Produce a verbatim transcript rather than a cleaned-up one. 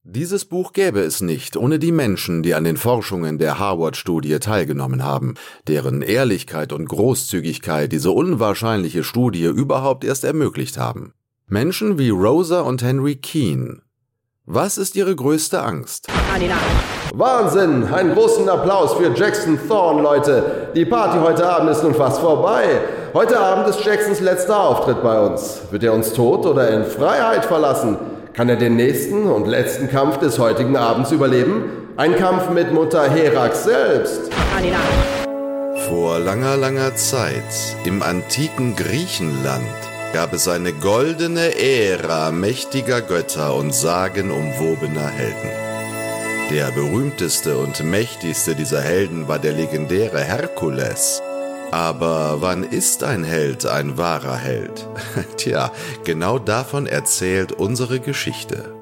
Dieses Buch gäbe es nicht ohne die Menschen, die an den Forschungen der Harvard-Studie teilgenommen haben, deren Ehrlichkeit und Großzügigkeit diese unwahrscheinliche Studie überhaupt erst ermöglicht haben. Menschen wie Rosa und Henry Keane. Was ist ihre größte Angst? Wahnsinn! Einen großen Applaus für Jackson Thorne, Leute! Die Party heute Abend ist nun fast vorbei. Heute Abend ist Jacksons letzter Auftritt bei uns. Wird er uns tot oder in Freiheit verlassen? Kann er den nächsten und letzten Kampf des heutigen Abends überleben? Ein Kampf mit Mutter Herax selbst. Vor langer, langer Zeit, im antiken Griechenland, gab es eine goldene Ära mächtiger Götter und sagenumwobener Helden. Der berühmteste und mächtigste dieser Helden war der legendäre Herkules. Aber wann ist ein Held ein wahrer Held? Tja, genau davon erzählt unsere Geschichte.